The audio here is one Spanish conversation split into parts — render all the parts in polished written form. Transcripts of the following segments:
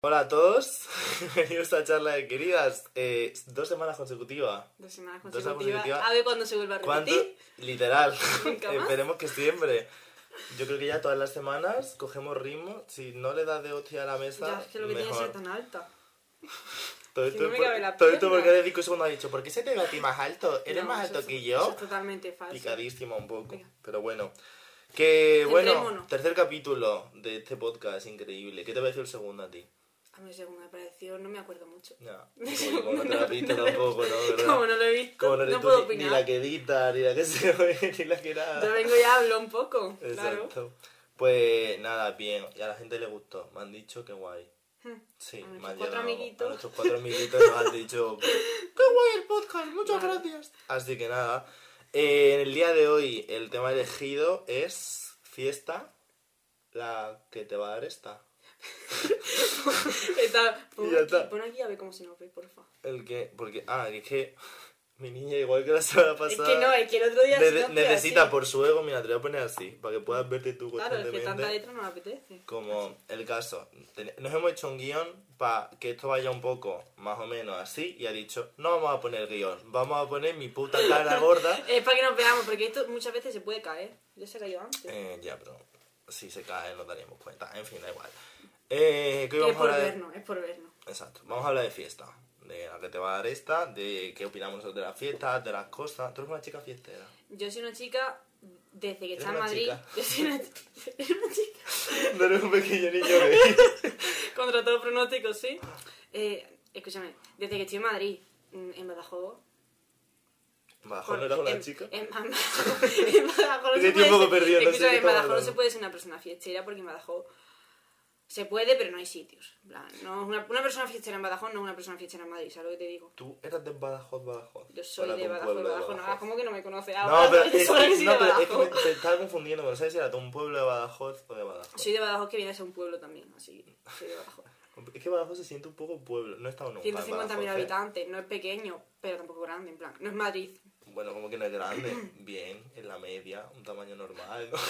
Hola a todos, bienvenidos a Charla de Queridas. 2 semanas consecutivas. 2 semanas 2 semanas consecutivas. A ver cuándo se vuelve a repetir. ¿Cuánto? Literal. Nunca más. Esperemos que siempre. Yo creo que ya todas las semanas cogemos ritmo. Si no le das de hostia a la mesa, Ya, es que lo que tiene mejor. es ser tan alta. Todo que no me cabe la todo esto pierna. porque de 5 segundos ha dicho, ¿por qué se te ve a ti más alto? ¿Eres No, más eso alto es- que Eso yo? es totalmente falso. Picadísima un poco. Venga. Pero bueno. Que bueno, Centrémonos. tercer capítulo de este podcast increíble. ¿Qué te pareció el segundo a ti? A mí según me pareció, no me acuerdo mucho. No, como no te la has visto tampoco, ¿no? ¿Verdad? Como no lo he visto, Como no eres no tú puedo ni opinar. la que edita, ni la que se oye, ni la que nada. Yo vengo y hablo un poco, claro. Exacto. Pues nada, bien. Y a la gente le gustó. Me han dicho que guay. Sí, A me nuestros han 4 llegado. amiguitos. A nuestros 4 amiguitos nos han dicho ¡qué guay el podcast! ¡Muchas Vale. gracias! Así que nada. En el día de hoy el tema elegido es fiesta. La que te va a dar esta. Y ya está. Pon aquí a ver cómo se nos ve, porfa. El que... Porque... es que... Mi niña, igual que la semana pasada... Es que el otro día sí nos fue necesita así. por su ego, mira, te lo voy a poner así, para que puedas verte tú Claro, es que constantemente. tanta letra no me apetece. Como el caso, nos hemos hecho un guión para que esto vaya un poco más o menos así y ha dicho, no vamos a poner guión, vamos a poner mi puta cara gorda. Es para que nos veamos, porque esto muchas veces se puede caer. Ya se ha caído antes. Ya, pero si se cae nos daríamos cuenta, en fin, da igual. ¿Qué es vamos a por hablar de- vernos, es por vernos. Exacto, vamos a hablar de fiesta, de la que te va a dar esta, de qué opinamos nosotros de las fiestas, de las cosas. Tú eres una chica fiestera. Yo soy una chica, desde que ¿Eres está en una Madrid, chica? yo soy una chica, No eres un pequeño niño gay. contra todo pronóstico, sí. Escúchame, desde que estoy en Madrid, en Badajoz... Badajoz no eras una chica. En Badajoz no Estoy se un puede poco ser- perdido, no sé escúchame, qué en estamos Badajoz no hablando. se puede ser una persona fiestera porque en Badajoz se puede, pero no hay sitios. En plan, no, una persona fiestera en Badajoz no es una persona fiestera en Madrid, ¿sabes lo que te digo? Tú eras de Badajoz. Yo soy Para de tu Badajoz, pueblo de Badajoz. No, ¿cómo que no me conoce No, ahora? pero Yo es solo que que, soy no, de pero es que Badajoz. te estaba confundiendo, no sabes si era de un pueblo de Badajoz o de Badajoz. Soy de Badajoz que viene a ser un pueblo también, así que soy de Badajoz. Es que Badajoz se siente un poco pueblo, no he estado nunca en 150.000 Badajoz, ¿eh? habitantes, no es pequeño, pero tampoco grande, en plan, no es Madrid. Bueno, como que no es grande, bien, en la media, un tamaño normal, ¿no?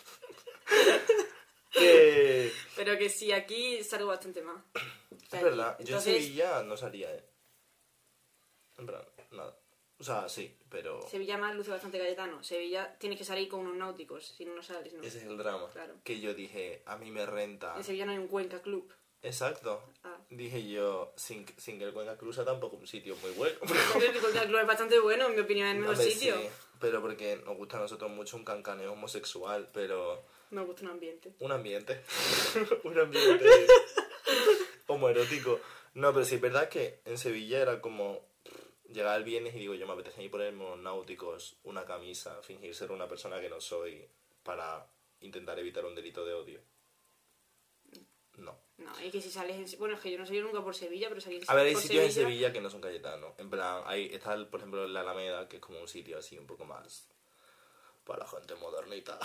Que... Pero que sí, aquí salgo bastante más. Es verdad, yo en Entonces, Sevilla no salía, En plan, nada. O sea, sí, pero... Sevilla más luce bastante Cayetano. Sevilla tienes que salir con unos náuticos, si no, no sales, ¿no? Ese es el drama. Claro. Que yo dije, a mí me renta... En Sevilla no hay un Cuenca Club. Exacto. Ah. Dije yo, sin que el Cuenca Cruz sea tampoco un sitio muy bueno. Hombre, el Cuenca Club es bastante bueno, en mi opinión, es el mejor Hombre, sitio. sí, pero porque nos gusta a nosotros mucho un cancaneo homosexual, pero Me gusta un ambiente. un ambiente, un ambiente homoerótico. No, pero sí es verdad que en Sevilla era como llegar el viernes y digo yo me apetece ir ponerme unos náuticos, una camisa, fingir ser una persona que no soy para intentar evitar un delito de odio. No. No, y que si sales en... Bueno, es que yo no salí nunca por Sevilla, pero salí A ver, hay por sitios en Sevilla que no son cayetanos. En plan, está, por ejemplo, la Alameda, que es como un sitio así un poco más para la gente modernita.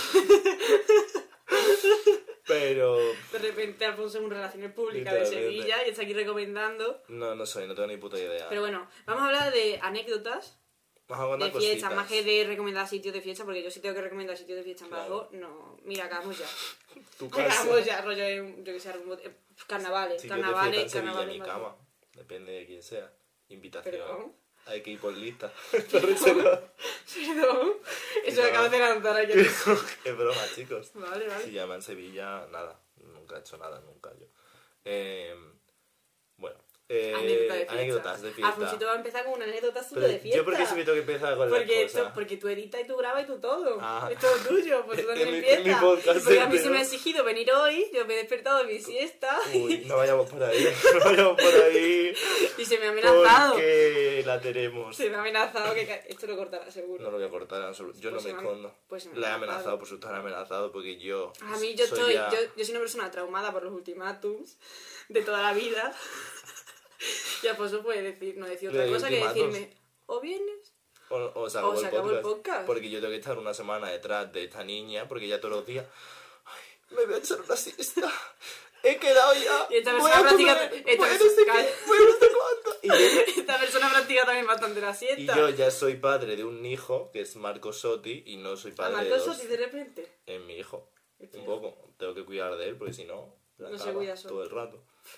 Pero De repente Alfonso es una relaciones públicas de Literalmente. Sevilla y está aquí recomendando. no tengo ni puta idea. Pero bueno, vamos a hablar de anécdotas Vamos a de contar fiesta, cositas. más que de recomendar sitios de fiesta, porque yo sí tengo que recomendar sitios de fiesta en Claro. Badajoz. No, mira, acabamos ya. Tu casa. Acabamos ya, rollo, yo que sé, carnavales, Sitios de carnavales, fiesta en Sevilla, carnavales. mi en Badajoz. cama. Depende de quién sea. Invitación. Perdón. Hay que ir por lista. Esto reserva. Perdón, eso No. lo acabas de lanzar aquí. Es broma, chicos. Vale, vale. Si llama en Sevilla, nada. Nunca he hecho nada, nunca yo. Bueno. Anécdotas de fiesta. Alfonsito va a empezar con una anécdota suya Pero de fiesta. yo porque siempre tengo que empezar con Porque, las cosas. porque tú editas y tú grabas y tú todo. Ah. Es todo tuyo, pues tú también En mi empiezas. podcast Y porque a mí se entero. me ha exigido venir hoy, yo me he despertado de mi siesta Uy, no vayamos por ahí. No vayamos por ahí. y se me ha amenazado. Porque la tenemos. Se me ha amenazado que esto lo cortará seguro. No lo voy a cortar en absoluto. Yo Pues no se me me ha- escondo. pues se me ha La he amenazado. amenazado, por supuesto, la he amenazado porque yo. A mí yo soy ya- yo soy una persona traumada por los ultimátums de toda la vida. Y Alfonso puede decir, no decir otra ¿De cosa que ultimátums? decirme, o vienes O se O acabó, se acabó el podcast. Porque yo tengo que estar una semana detrás de esta niña, porque ya todos los días. Ay, me voy a echar una siesta. He quedado ya. Y esta voy persona a practica- comer, esta voy a no persona- sé qué, voy a no sé cuánto. Esta persona practica también bastante la Y siesta. yo ya soy padre de un hijo, que es Marco Sotti, y no soy A padre de Marcos dos. Sotti de repente. Es mi hijo. Este Un poco. Tengo que cuidar de él, porque si no, la No se acaba cuida solo. todo el rato.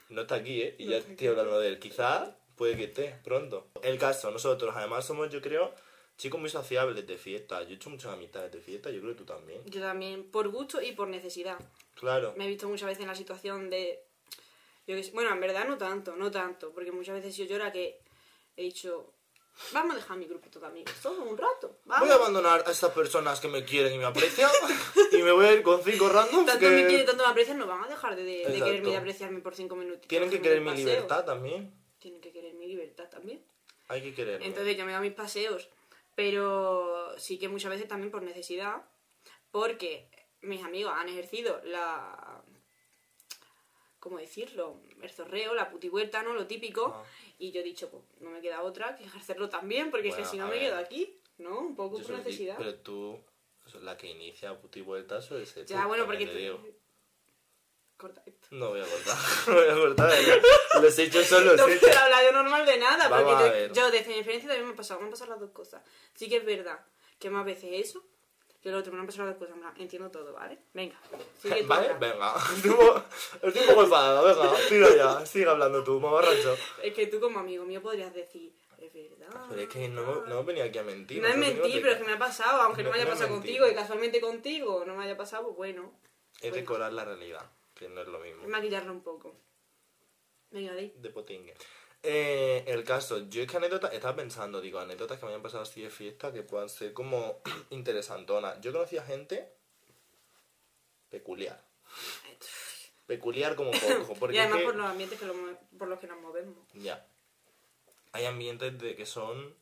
No está aquí, ¿eh? Y No ya está estoy aquí. hablando de él. Quizás puede que esté pronto. El caso, nosotros además somos, yo creo, chicos muy sociables de fiesta. Yo he hecho muchas amistades de fiesta, yo creo que tú también. Yo también, por gusto y por necesidad. Claro. Me he visto muchas veces en la situación de... Bueno, en verdad no tanto, porque muchas veces yo era que he dicho, vamos a dejar mi grupito de amigos, todo un rato, vamos. Voy a abandonar a estas personas que me quieren y me aprecian y me voy a ir con 5 randoms Tanto que... me quieren, tanto me aprecian, no van a dejar de Exacto. quererme y de apreciarme por 5 minutos. Tienen que querer mi libertad también. Tienen que querer mi libertad también. Hay que quererme. Entonces yo me doy mis paseos, pero sí que muchas veces también por necesidad, porque mis amigos han ejercido la... ¿Cómo decirlo? El zorreo, la putivuelta, ¿no? Lo típico. Ah. Y yo he dicho, pues no me queda otra que ejercerlo también, porque Bueno, es que si no a me ver. quedo aquí, ¿no? Un poco Yo por solo digo- necesidad. Pero tú, la que inicia puti vuelta suele ser Ya, tú, bueno, también porque... te digo. Corta esto. No voy a cortar, no voy a cortar. Los hechos son los No hechos. quiero hablar yo normal de nada, Vamos porque a ver. yo desde mi experiencia también me han pasado las dos cosas. Sí que es verdad que más veces eso que lo otro, me han pasado las dos cosas. En plan, entiendo todo, ¿vale? Venga, sigue tú Vale, ahora. venga. Estoy un poco enfadada, venga, tira ya, sigue hablando tú, mamarracho. Es que tú como amigo mío podrías decir, es verdad. Pero es que no hemos venido aquí a mentir. No es nosotros mentir, venimos pero es que me ha pasado, aunque no me haya No es pasado mentir. contigo, y casualmente contigo no me haya pasado, pues bueno. Es decorar la realidad, que no es lo mismo. Es maquillarlo un poco. Venga, di. De potingue. El caso, yo es que anécdotas, estaba pensando, digo, anécdotas que me hayan pasado así de fiesta que puedan ser como interesantonas. Yo conocí a gente peculiar. Peculiar como poco. Porque Y además es que- por los ambientes por los que nos movemos. Ya. Hay ambientes de que son...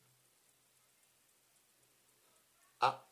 Ah.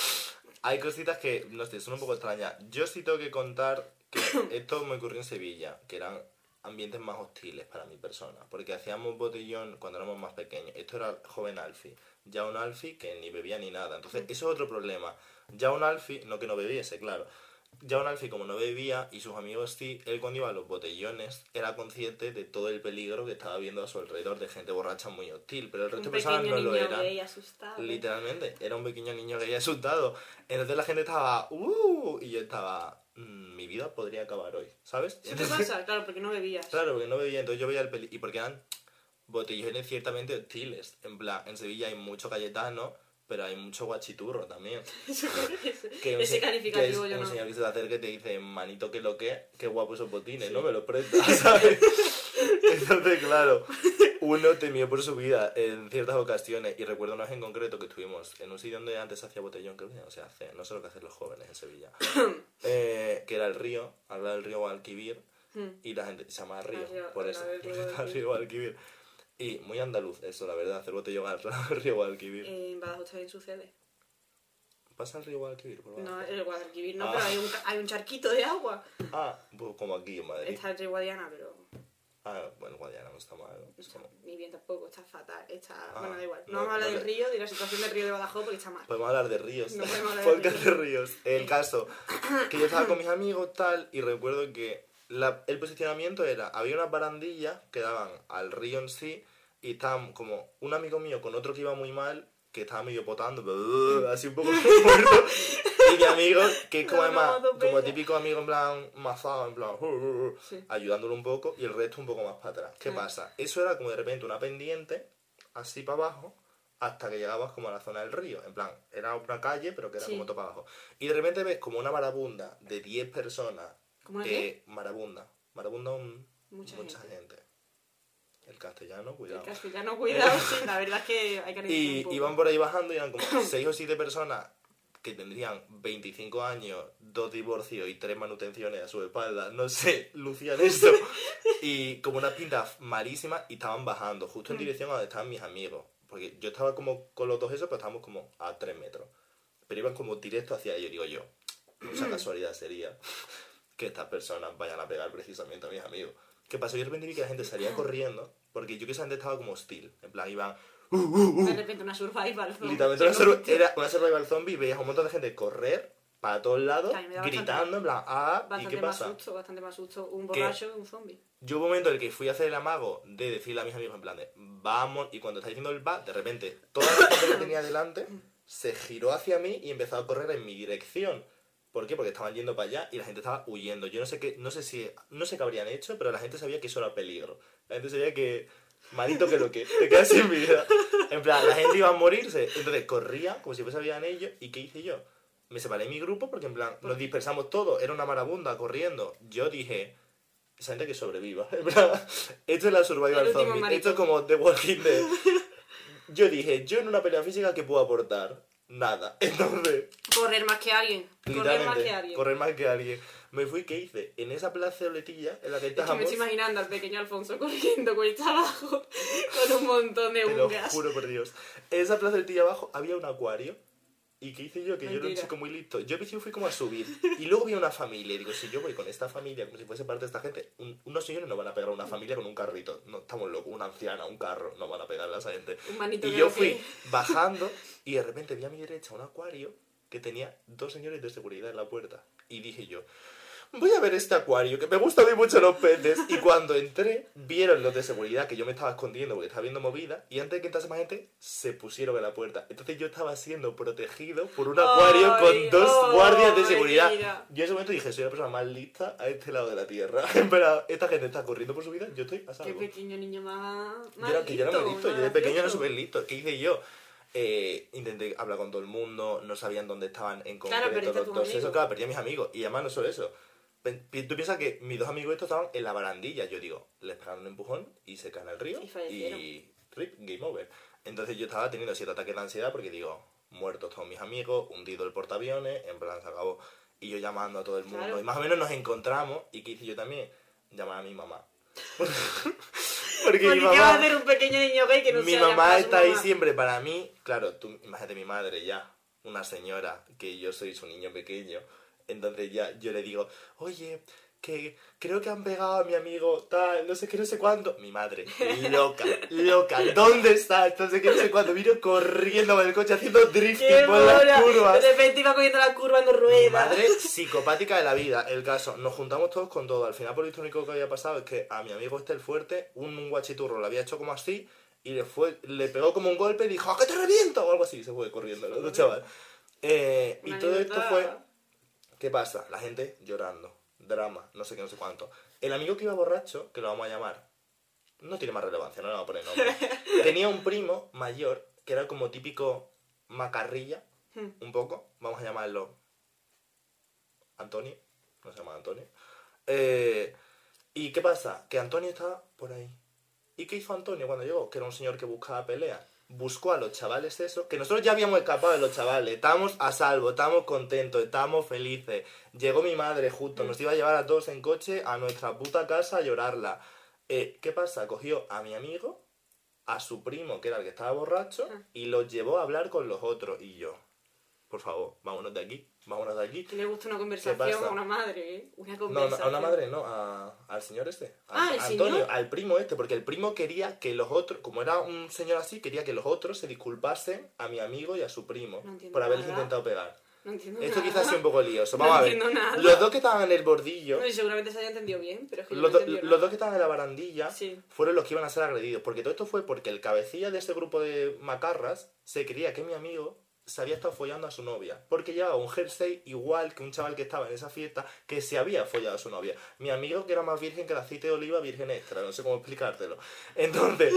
Hay cositas que, no sé, son un poco extrañas. Yo sí tengo que contar que esto me ocurrió en Sevilla, que eran ambientes más hostiles para mi persona. Porque hacíamos botellón cuando éramos más pequeños. Esto era joven alfi. Ya un alfi que ni bebía ni nada. Entonces, eso es otro problema. Ya un alfi, no que no bebiese, claro. Ya un alfi como no bebía y sus amigos sí, él cuando iba a los botellones era consciente de todo el peligro que estaba viendo a su alrededor de gente borracha muy hostil, pero el resto Un de personas pequeño no lo niño eran. gay asustado. Literalmente, era un pequeño niño que había asustado. Entonces la gente estaba, y yo estaba, mi vida podría acabar hoy, ¿sabes? ¿Qué te pasa? Claro, porque no bebías. Claro, porque no bebía, entonces yo veía el peligro. Y porque eran botellones ciertamente hostiles. En plan, en Sevilla hay mucho cayetano, pero hay mucho guachiturro también. Que un Ese se- calificativo que es yo un no. señor que se te acerca y te dice, manito, que lo que, qué guapo esos botines, ¿no? Me los prestas, ¿sabes? Entonces, claro, uno temió por su vida en ciertas ocasiones. Y recuerdo una vez en concreto que estuvimos en un sitio donde antes se hacía botellón, creo que ya no se hace, no sé lo que hacen los jóvenes en Sevilla. Que era el río, al lado del río Guadalquivir, y la gente se llama río, río, por al eso, lado del río porque está el río Guadalquivir. Y muy andaluz eso, la verdad, hacer botellón al lado del río Guadalquivir. En Badajoz también sucede. ¿Pasa el río Guadalquivir por No, abajo? el Guadalquivir no, Ah. pero hay un charquito de agua. Ah, pues como aquí en Madrid. Está el río Guadiana, pero Ah, bueno, Guadiana no está mal. ¿no? no está ni bien tampoco, está fatal. Está... Ah, bueno, da igual. No, no, vamos a hablar no del le- río, de la situación del río de Badajoz, porque está mal. Podemos hablar de ríos. No podemos hablar de Podcast de ríos. ríos. El caso, que yo estaba con mis amigos tal, y recuerdo que el posicionamiento era, había unas barandillas que daban al río en sí, y estaban como un amigo mío con otro que iba muy mal, que estaba medio potando, así un poco muerto, y mi amigo, que es como No, además, no, como pena. típico amigo en plan mazado, en plan, Sí. ayudándolo un poco, y el resto un poco más para atrás. ¿Qué Sí. pasa? Eso era como de repente una pendiente, así para abajo, hasta que llegabas como a la zona del río. En plan, era una calle, pero que era Sí. como todo para abajo. Y de repente ves como una marabunda de 10 personas. ¿Cómo una qué? Marabunda. Mucha gente. El castellano, cuidado. El castellano, cuidado, sí, la verdad es que hay que analizar un Y poco. iban por ahí bajando y eran como 6 o 7 personas que tendrían 25 años, 2 divorcios y 3 manutenciones a su espalda. No sé, lucían eso. Y como una pinta malísima y estaban bajando justo en dirección a donde estaban mis amigos. Porque yo estaba como con los dos esos, pero estábamos como a 3 metros. Pero iban como directo hacia ellos, digo yo. Mucha casualidad sería que estas personas vayan a pegar precisamente a mis amigos. ¿Qué pasó? Yo de repente vi que la gente salía corriendo, porque yo que esa gente estaba como hostil. En plan, iban... De repente una survival zone. Literalmente era una survival zombie y veías a un montón de gente correr para todos lados, Que a mí me da gritando, en plan, ¿y Bastante qué más pasa? susto, bastante más susto. Un ¿Qué? borracho que un zombie. Yo hubo un momento en el que fui a hacer el amago de decirle a mis amigos en plan de, vamos, y cuando está diciendo el va, de repente, toda la gente que tenía delante se giró hacia mí y empezó a correr en mi dirección. ¿Por qué? Porque estaban yendo para allá y la gente estaba huyendo. Yo no sé qué, no sé qué habrían hecho, pero la gente sabía que eso era peligro. La gente sabía que, malito que lo que, te quedas sin vida. En plan, la gente iba a morirse. Entonces corría como si fuese habían ellos. ¿Y qué hice yo? Me separé de mi grupo porque en plan, nos dispersamos todos. Era una marabunda corriendo. Yo dije, esa gente que sobreviva. En plan, esto es la survival zombie. Esto es como The Walking Dead. Yo dije, yo en una pelea física, ¿qué puedo aportar? Nada. Entonces... Correr más que alguien. Correr más que alguien. Me fui, ¿qué hice? En esa plazoletilla en la que estábamos... Es que me estoy imaginando al pequeño Alfonso corriendo cuesta abajo con un montón de Te lo ungas. juro por Dios. En esa plazoletilla abajo había un acuario. ¿Y qué hice yo? Que yo era un Mentira. chico muy listo. Yo fui como a subir. Y luego vi una familia. Y digo, si yo voy con esta familia, como si fuese parte de esta gente, unos señores no van a pegar a una familia con un carrito. No, estamos locos. Una anciana, un carro. No van a pegarle a esa gente. Un manito Y que yo no fui quiere. bajando y de repente vi a mi derecha un acuario que tenía 2 señores de seguridad en la puerta. Y dije yo, voy a ver este acuario, que me gustan a mí mucho los peces. Y cuando entré, vieron los de seguridad que yo me estaba escondiendo porque estaba viendo movida. Y antes de que entrase más gente, se pusieron en la puerta. Entonces yo estaba siendo protegido por un acuario con 2 guardias de seguridad. Mira. Yo en ese momento dije, soy la persona más lista a este lado de la tierra. Pero esta gente está corriendo por su vida, yo estoy a Qué salvo. pequeño niño más Yo era muy listo, yo de pequeño era gracioso. súper listo. ¿Qué hice yo? Intenté hablar con todo el mundo, no sabían dónde estaban en Claro, concreto perdiste a los tus dos. amigos. Eso, claro, perdí a mis amigos. Y además no solo eso. Tú piensas que mis 2 amigos estos estaban en la barandilla. Yo digo, les pegaron un empujón y se caen al río. Y fallecieron. Y rip, game over. Entonces yo estaba teniendo 7 ataques de ansiedad porque digo, muertos todos mis amigos, hundido el portaaviones, en plan se acabó. Y yo llamando a todo el mundo. Claro. Y más o menos nos encontramos. ¿Y qué hice yo también? Llamar a mi mamá. Porque mi ¿Qué va a mamá... hacer un pequeño niño gay que no Mi sea llamar mamá a su está ahí mamá? siempre para mí. Claro, tú imagínate mi madre ya, una señora, que yo soy su niño pequeño. Entonces ya yo le digo, oye, que creo que han pegado a mi amigo tal, no sé qué, no sé cuánto. Mi madre, loca, ¿dónde está? Entonces que no sé cuánto. Vino corriendo con el coche haciendo drifting ¡Qué por las mona! curvas. De repente iba cogiendo la curva en ruedas. Madre psicopática de la vida. El caso, nos juntamos todos con todo. Al final, por lo único que había pasado es que a mi amigo el fuerte, un guachiturro le había hecho como así y le pegó como un golpe y dijo, ¡a que te reviento! O algo así, se fue corriendo el otro chaval. Y Una todo esto anécdota. fue... ¿Qué pasa? La gente llorando, drama, no sé qué, no sé cuánto. El amigo que iba borracho, que lo vamos a llamar, no tiene más relevancia, no le vamos a poner nombre. Tenía un primo mayor que era como típico macarrilla, un poco, vamos a llamarlo Antonio, no se llama Antonio. ¿Y qué pasa? Que Antonio estaba por ahí. ¿Y qué hizo Antonio cuando llegó? Que era un señor que buscaba pelea. Buscó a los chavales eso, que nosotros ya habíamos escapado de los chavales, estábamos a salvo, estábamos contentos, estábamos felices. Llegó mi madre justo, nos iba a llevar a todos en coche a nuestra puta casa a llorarla. ¿Qué pasa? Cogió a mi amigo, a su primo, que era el que estaba borracho, y los llevó a hablar con los otros. Y yo, por favor, vámonos de aquí, vámonos de aquí. Que le gusta una ¿Qué conversación pasa? a una madre, ¿eh? Una No, conversación. a una madre no, al señor este. Ah, ¿el Antonio, señor? al primo este, porque el primo quería que los otros, como era un señor así, quería que los otros se disculpasen a mi amigo y a su primo No entiendo por haberles nada. intentado pegar. No entiendo Esto nada. quizás sea un poco lioso. No Vamos a ver. entiendo nada. Los dos que estaban en el bordillo, No, y seguramente se haya entendido bien, pero es que yo los, no do- entendí los nada. dos que estaban en la barandilla Sí. fueron los que iban a ser agredidos. Porque todo esto fue porque el cabecilla de ese grupo de macarras se creía que mi amigo se había estado follando a su novia. Porque llevaba un jersey igual que un chaval que estaba en esa fiesta que se había follado a su novia. Mi amigo que era más virgen que el aceite de oliva virgen extra. No sé cómo explicártelo. Entonces...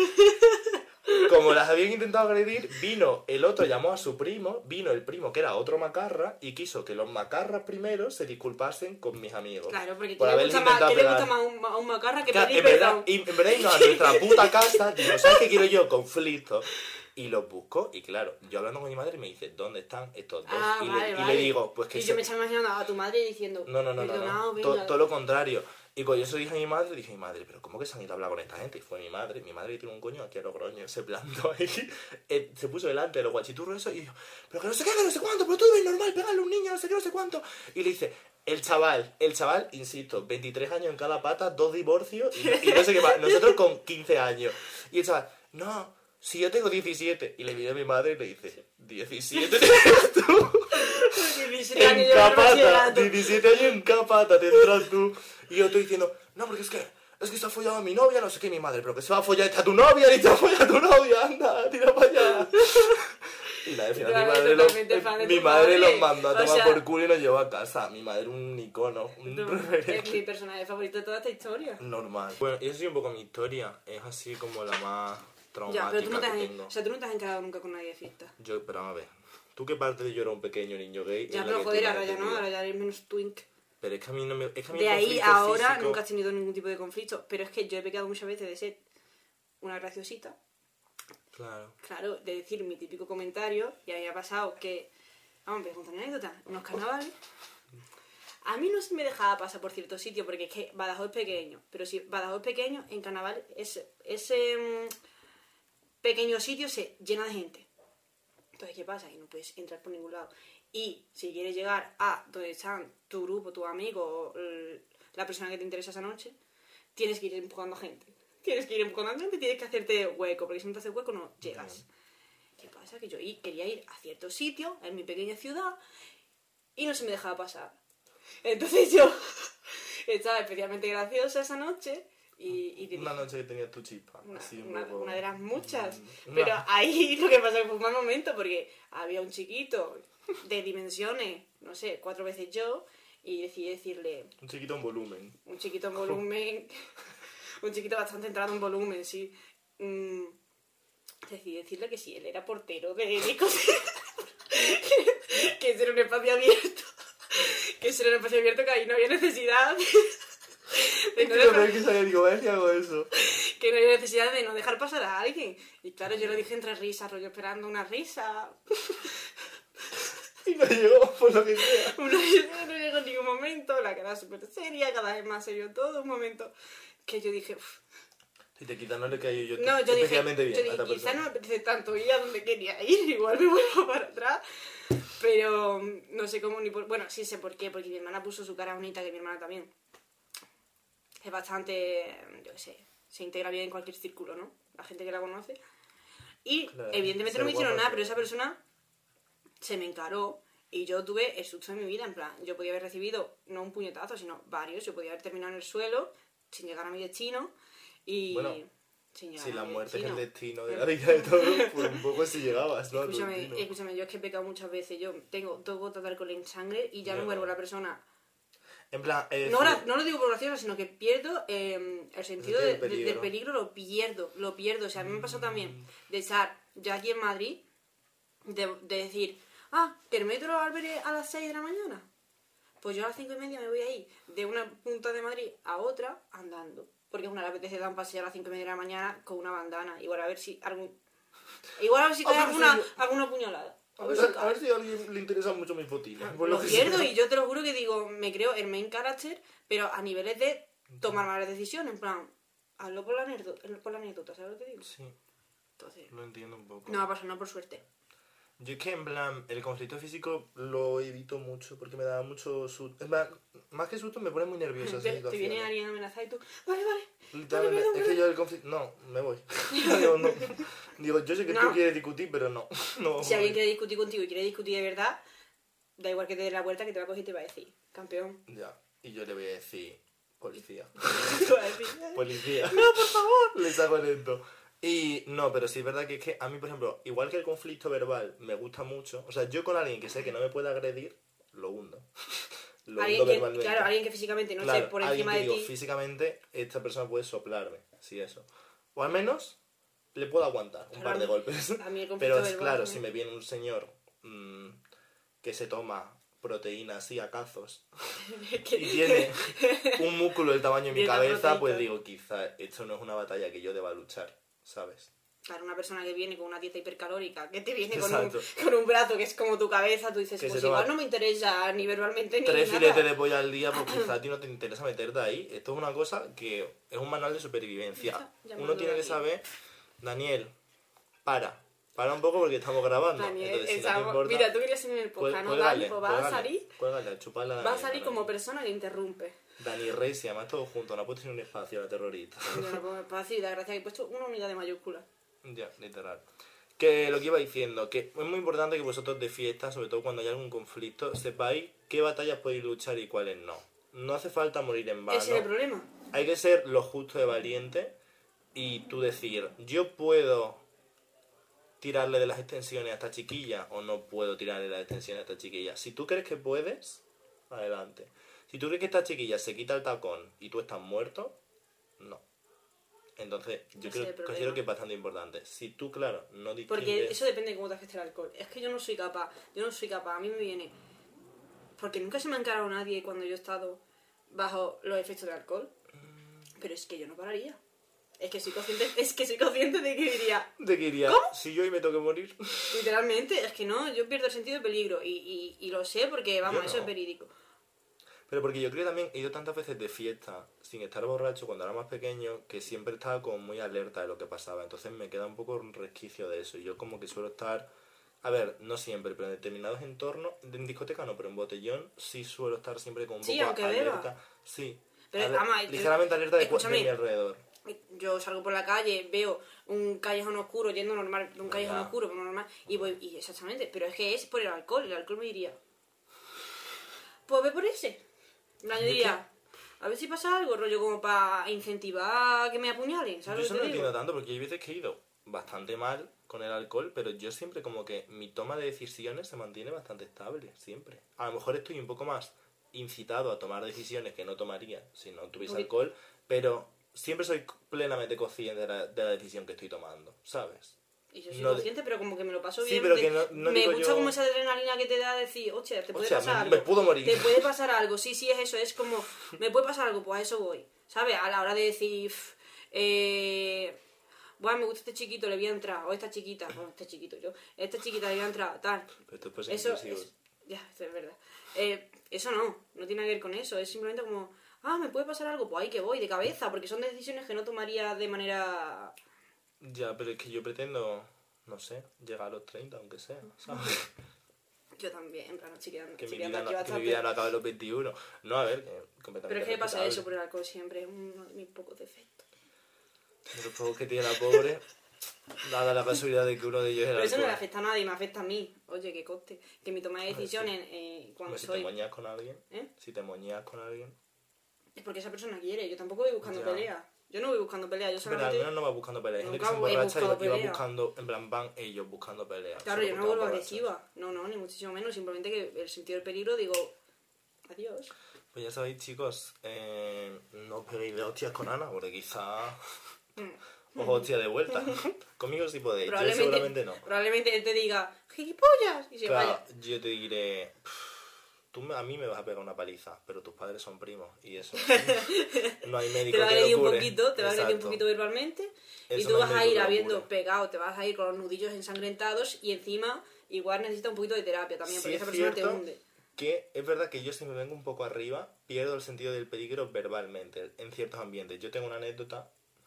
Como las habían intentado agredir, vino el otro, llamó a su primo, vino el primo que era otro macarra y quiso que los macarras primero se disculpasen con mis amigos. Claro, porque por ¿qué le haberles gusta más, intentado ¿qué le gusta pegar. más a un macarra que Claro, pedir en verdad, perdón? en verdad irnos a nuestra puta casa, digo, ¿sabes qué quiero yo? Conflicto. Y los busco, y claro, yo hablando con mi madre me dice, ¿dónde están estos dos? Ah, y, vale, y vale. le digo, pues que Y yo me estaba imaginando a tu madre diciendo, no. perdonado, venga. Todo lo contrario. Y cuando yo se lo dije a mi madre, dije, madre, pero ¿cómo que se han ido a hablar con esta gente? Y fue mi madre que tiene un coño aquí a Logroño, se plantó ahí, se puso delante de los guachiturros eso y dijo, pero que no sé qué, que no sé cuánto, pero tú ves normal pegarle a un niño, no sé qué, no sé cuánto. Y le dice, el chaval, insisto, 23 años en cada pata, 2 divorcios y no sé qué más, nosotros con 15 años. Y el chaval, no, si yo tengo 17. Y le mira a mi madre y le dice, 17 tienes tú. 17 años En llevando capata, bachillerato. 17 años en capata tendrás tú. Y yo estoy diciendo, no, porque es que se ha follado a mi novia, no sé qué, mi madre, pero que se va a follar esta tu novia, ni te va a follar a tu novia, anda, tira para allá. Y la de final Claro, mi madre, totalmente fan de mi tu madre madre. los mandó a O tomar sea, por culo y nos llevó a casa. Mi madre un icono, un Es referente. mi personaje favorito de toda esta historia. Normal. Bueno, y esa sí un poco mi historia. Es así como la más Ya, pero tú no, traumática te que has, tengo. o sea, tú no te has encarado nunca con nadie de fiesta. Yo, pero a ver. ¿Tú qué parte de yo era un pequeño niño gay? Ya, es la pero que tú joder, no has ahora ya no, entendido? ahora ya eres menos twink. Pero es que a mí no me... Es que a mí De el ahí conflicto a ahora físico- nunca has tenido ningún tipo de conflicto. Pero es que yo he pecado muchas veces de ser una graciosita. Claro. Claro, de decir mi típico comentario. Y a mí me ha pasado que... Vamos, voy a contar una anécdota. Unos carnavales. A mí no se me dejaba pasar por cierto sitio porque es que Badajoz es pequeño. Pero si Badajoz es pequeño, en carnaval ese pequeño sitio se llena de gente. Entonces, ¿qué pasa? Que no puedes entrar por ningún lado. Y si quieres llegar a donde están tu grupo, tu amigo, o la persona que te interesa esa noche, tienes que ir empujando a gente. Tienes que ir empujando a gente, tienes que hacerte hueco, porque si no te haces hueco no llegas. ¿Qué pasa? Que yo quería ir a cierto sitio, en mi pequeña ciudad, y no se me dejaba pasar. Entonces yo estaba especialmente graciosa esa noche y te Una dije, noche que tenía tu chispa. Así un poco... una de las muchas. Una- Pero ahí lo que pasó fue un mal momento porque había un chiquito de dimensiones, no sé, 4 veces yo, y decidí decirle, Un chiquito en volumen. un chiquito en volumen, un chiquito bastante entrado en volumen, sí. Decidí decirle que sí, él era portero de discoteca, que ese era un espacio abierto, que ese era un espacio abierto que ahí no había necesidad de no Pero no dejar- es que sabía, digo, a ver si hago eso. que no había necesidad de no dejar pasar a alguien. Y claro, yo lo dije entre risas, rollo esperando una risa. Y no llegó, por lo que sea. Una risa no llegó en ningún momento, la cara súper seria, cada vez más serio todo. Un momento que yo dije, "Uf". Si te quitas, no le cayó yo No, yo dije, especialmente bien yo a dije, esta quizá persona. no me apetece tanto ir a donde quería ir, igual me vuelvo para atrás. Pero no sé cómo ni por... Bueno, sí sé por qué, porque mi hermana puso su cara bonita, que mi hermana también. Es bastante, yo qué sé, se integra bien en cualquier círculo, ¿no? La gente que la conoce. Y Claro, evidentemente ser no me hicieron guapa, nada, pero sí. esa persona se me encaró y yo tuve el susto de mi vida. En plan, yo podía haber recibido no un puñetazo, sino varios. Yo podía haber terminado en el suelo sin llegar a mi destino y... Bueno, sin llegar Si a la mi muerte es el destino. destino de la vida de todo, pues un poco si llegabas, ¿no? A tu destino. Escúchame, yo es que he pecado muchas veces. Yo tengo 2 gotas de alcohol en sangre y ya Yo me vuelvo no. la persona. En plan, No lo digo por graciosa, sino que pierdo el sentido Del del peligro. peligro, lo pierdo. O sea, a mí me pasó también de estar yo aquí en Madrid, de decir, que el metro abre a las 6 de la mañana. Pues yo a las 5:30 me voy a ir de una punta de Madrid a otra andando. Porque a una le apetece dar un paseo a las 5:30 de la mañana con una bandana. Igual a ver si cae alguna puñalada. A ver si a alguien le interesan mucho mis botines. por Lo que pierdo sea. y yo te lo juro que digo, me creo el main character, pero a niveles de tomar malas decisiones, en plan, hazlo por la anécdota, ¿sabes lo que digo? Sí, Entonces, lo entiendo un poco. no va a pasar nada por suerte. Yo es que en plan, el conflicto físico lo evito mucho porque me da mucho susto. Es más que susto me pone muy nerviosa esa Te situación. viene alguien a amenazar y tú, vale. Literalmente, perdón, es que yo el conflicto... No, me voy. Digo, no. Digo, yo sé que No. tú quieres discutir, pero no. No. Si alguien quiere discutir contigo y quiere discutir de verdad, da igual que te dé la vuelta que te va a coger y te va a decir, campeón. Ya, y yo le voy a decir, policía. Te va a decir, Policía. No, por favor. Le saco esto. Y no, pero sí es verdad que es que a mí, por ejemplo, igual que el conflicto verbal me gusta mucho, o sea, yo con alguien que sé que no me puede agredir, lo hundo. Lo hundo verbalmente. Claro, alguien que físicamente no Claro, esté por alguien encima que de digo, ti. físicamente esta persona puede soplarme, sí, eso. O al menos le puedo aguantar un Claro, par de golpes. a mí el conflicto Pero verbal claro, también. si me viene un señor que se toma proteínas y a cazos y tiene un músculo del tamaño de mi Dieta cabeza, proteica. pues digo, quizá esto no es una batalla que yo deba luchar, ¿sabes? Claro, una persona que viene con una dieta hipercalórica, que te viene Exacto. con un brazo que es como tu cabeza, tú dices, Que pues se toma igual no me interesa ni verbalmente ni 3 nada. filetes de pollo al día, pues quizá a ti no te interesa meterte ahí. Esto es una cosa que es un manual de supervivencia. Ya Uno tiene que Daniel. saber, Daniel, para un poco porque estamos grabando. Daniel, Entonces, si no te importa, mira, tú querías ser en el podcast, ¿no, Dani? Pues vas a salir, Cuélgale, chuparle a vas a Daniel, salir para como mí. persona que interrumpe. Dani Rey se llama todo junto, no puedes tener un espacio, la terrorista. Yo no puedo decir, da gracia que he puesto una unidad de mayúscula. Ya, literal. Que lo que iba diciendo, que es muy importante que vosotros de fiesta, sobre todo cuando hay algún conflicto, sepáis qué batallas podéis luchar y cuáles no. No hace falta morir en vano. Ese es el problema. Hay que ser lo justo de valiente y tú decir, yo puedo tirarle de las extensiones a esta chiquilla o no puedo tirarle de las extensiones a esta chiquilla. Si tú crees que puedes, adelante. Si tú crees que esta chiquilla se quita el tacón y tú estás muerto, no. Entonces, yo considero que es bastante importante. Si tú, claro, no distingues... Porque eso depende de cómo te afecte el alcohol. Es que yo no soy capaz, a mí me viene... Porque nunca se me ha encarado nadie cuando yo he estado bajo los efectos del alcohol. Pero es que yo no pararía. Es que soy consciente de que diría... ¿Cómo? Si yo hoy me tengo que morir. Literalmente, es que no, yo pierdo el sentido de peligro. Y lo sé porque, vamos, eso es verídico. Pero porque yo creo que también he ido tantas veces de fiesta sin estar borracho cuando era más pequeño que siempre estaba como muy alerta de lo que pasaba. Entonces me queda un poco un resquicio de eso. Y yo como que suelo estar... A ver, no siempre, pero en determinados entornos, en discoteca no, pero en botellón sí suelo estar siempre como un poco aunque alerta. Beba. Sí, pero, ligeramente alerta de mi alrededor. Yo salgo por la calle, veo un callejón oscuro yendo normal, un callejón oscuro como normal, y voy, y exactamente, pero es que es por el alcohol me diría, pues ve por ese. Yo diría, a ver si pasa algo, rollo como para incentivar a que me apuñalen, ¿sabes? Yo eso no lo entiendo tanto porque hay veces que he ido bastante mal con el alcohol, pero yo siempre como que mi toma de decisiones se mantiene bastante estable, siempre. A lo mejor estoy un poco más incitado a tomar decisiones que no tomaría si no tuviese alcohol, pero siempre soy plenamente consciente de la decisión que estoy tomando, ¿sabes? Y yo soy consciente, pero como que me lo paso bien. Sí, pero que no me digo gusta yo... como esa adrenalina que te da decir, hostia, te puede pasar algo. me puedo morir. Te puede pasar algo, sí, es eso, es como, me puede pasar algo, pues a eso voy. ¿Sabes? A la hora de decir, bueno, me gusta este chiquito, le voy a entrar, o esta chiquita, bueno, este chiquito yo, esta chiquita le voy a entrar, tal. Pero esto eso es, ya, esto es verdad. Eso no tiene que ver con eso, es simplemente como, me puede pasar algo, pues ahí que voy, de cabeza, porque son decisiones que no tomaría de manera... Ya, pero es que yo pretendo, no sé, llegar a los 30, aunque sea, ¿sabes? Yo también, en plan, que mi vida no acabe a los 21. No, a ver, completamente. Pero es que pasa eso por el alcohol siempre, es uno de mis pocos defectos. De los pocos que tiene la pobre, dada la casualidad de que uno de ellos era Pero eso alcohol. no le afecta a nadie, me afecta a mí. Oye, que coste. Que mi toma de decisiones cuando si soy... te moñas con alguien, si te moñas con alguien... Es porque esa persona quiere, yo tampoco voy buscando pelea. Yo no voy buscando pelea, yo solamente... Pero al menos no va buscando pelea. Hay gente que se emborracha y va buscando, en plan, van ellos buscando pelea. Claro, yo no vuelvo agresiva. No, ni muchísimo menos. Simplemente que el sentido del peligro digo... Adiós. Pues ya sabéis, chicos, no os peguéis de hostias con Ana, porque quizá... os hostia de vuelta. Conmigo sí podéis, yo seguramente no. Probablemente él te diga, ¡gilipollas! Y se vaya. Yo te diré... Tú a mí me vas a pegar una paliza, pero tus padres son primos y eso no hay médico te va a agredir un poquito verbalmente y tú vas a ir habiendo pegado, te vas a ir con los nudillos ensangrentados y encima igual necesitas un poquito de terapia también, porque esa persona te hunde. Que es verdad que yo si me vengo un poco arriba pierdo el sentido del peligro verbalmente en ciertos ambientes. Yo tengo una anécdota.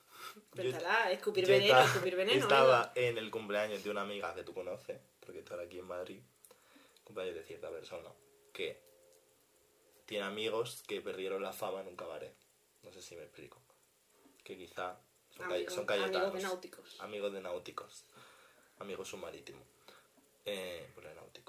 Escupir veneno. Estaba en el cumpleaños de una amiga que tú conoces, porque está aquí en Madrid, cumpleaños de cierta persona que tiene amigos que perdieron la fama en un cabaret. No sé si me explico. Que quizá son cayetanos. Amigos de náuticos. Amigos submarítimos. Por el náutico.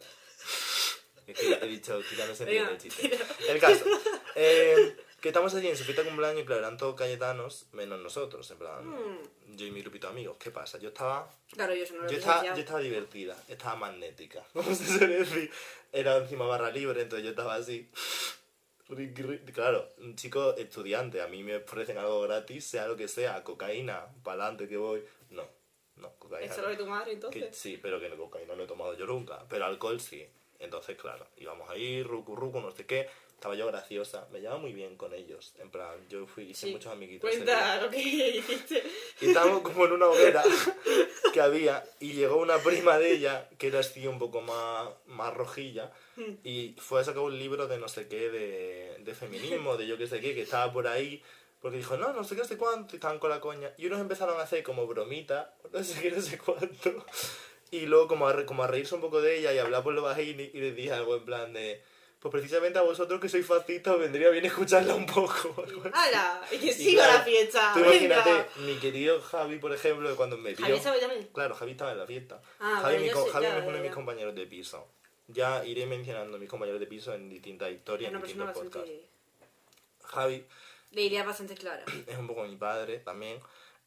Es que he dicho, quizá no se entiende el chiste. El caso. Que estamos allí en su fiesta de cumpleaños y claro, eran todos cayetanos, menos nosotros, en plan, yo y mi grupito de amigos. ¿Qué pasa? Yo estaba... Claro, yo estaba divertida, estaba magnética, como se suele decir. Era encima barra libre, entonces yo estaba así. Claro, un chico estudiante, a mí me ofrecen algo gratis, sea lo que sea, cocaína, pa'lante que voy. No, cocaína. ¿Eso lo de tu madre entonces? Sí, pero que cocaína no he tomado yo nunca, pero alcohol sí. Entonces, claro, íbamos ahí, rucu, no sé qué. Estaba yo graciosa, me llevaba muy bien con ellos. En plan, yo hice muchos amiguitos. Cuenta lo que hiciste. Y estábamos como en una hoguera que había, y llegó una prima de ella, que era así un poco más rojilla, y fue a sacar un libro de no sé qué, de feminismo, de yo qué sé qué, que estaba por ahí, porque dijo, no sé qué, no sé cuánto, y estaban con la coña. Y unos empezaron a hacer como bromita, no sé qué, no sé cuánto. Y luego como a reírse un poco de ella y hablar por lo bajín y les dije algo en plan de... Pues precisamente a vosotros que sois fascistas os vendría bien escucharla un poco. ¡Hala! Y que siga la fiesta. Tú imagínate, mi querido Javi, por ejemplo, cuando me vio... ¿Javi sabe también? Claro, Javi estaba en la fiesta. Javi es uno de mis compañeros de piso. Ya iré mencionando a mis compañeros de piso en distintas historias, en distintos podcasts. Javi... Le iría bastante clara. Es un poco mi padre también.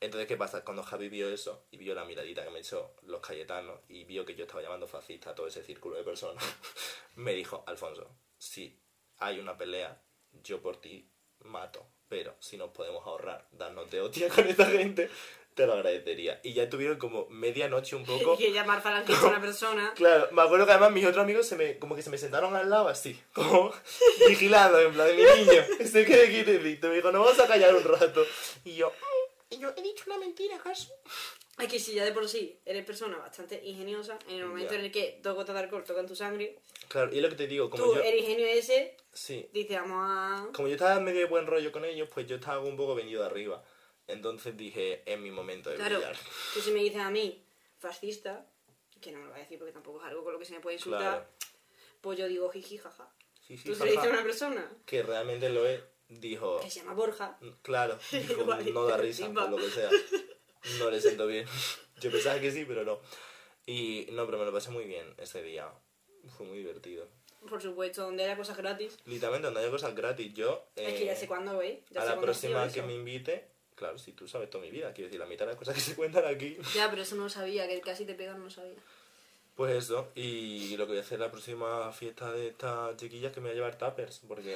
Entonces, ¿qué pasa? Cuando Javi vio eso y vio la miradita que me echó los Cayetanos y vio que yo estaba llamando fascista a todo ese círculo de personas, me dijo, Alfonso, si hay una pelea, yo por ti mato, pero si nos podemos ahorrar darnos de hostia con esta gente, te lo agradecería. Y ya tuvieron como medianoche un poco... Y llamar falangista a una persona. Claro, me acuerdo que además mis otros amigos como que se me sentaron al lado así, como vigilando, en plan de mi niño, se quede quietecito. Me dijo, no vamos a callar un rato. Y yo he dicho una mentira, ¿acaso? Es que si ya de por sí eres persona bastante ingeniosa, en el momento en el que dos gotas de alcohol tocan tu sangre, Claro, y es lo que te digo, como tú, yo... el ingenio ese, Sí, dice, vamos a... como yo estaba medio de buen rollo con ellos, pues yo estaba un poco venido arriba. Entonces dije, es mi momento de Claro, brillar. tú si me dices a mí, fascista, que no me lo va a decir porque tampoco es algo con lo que se me puede insultar, Claro. pues yo digo jiji, jaja. Sí, Tú se jaja, le dices a una persona que realmente lo es, dijo... que se llama Borja, Claro, dijo, Vale, no da risa, encima. por lo que sea. No le siento bien. Yo pensaba que sí, pero no. Y no, pero me lo pasé muy bien ese día. Fue muy divertido. por supuesto, donde haya cosas gratis. Literalmente, donde haya cosas gratis, yo... Es que ya sé cuándo, ¿eh? Ya a sé la cuándo ha sido próxima eso. que me invite... Claro, si tú sabes toda mi vida, quiero decir, la mitad de las cosas que se cuentan aquí. Ya, pero eso no lo sabía, que casi te pegan no lo sabía. Pues eso, y lo que voy a hacer la próxima fiesta de estas chiquillas que me voy a llevar tuppers, porque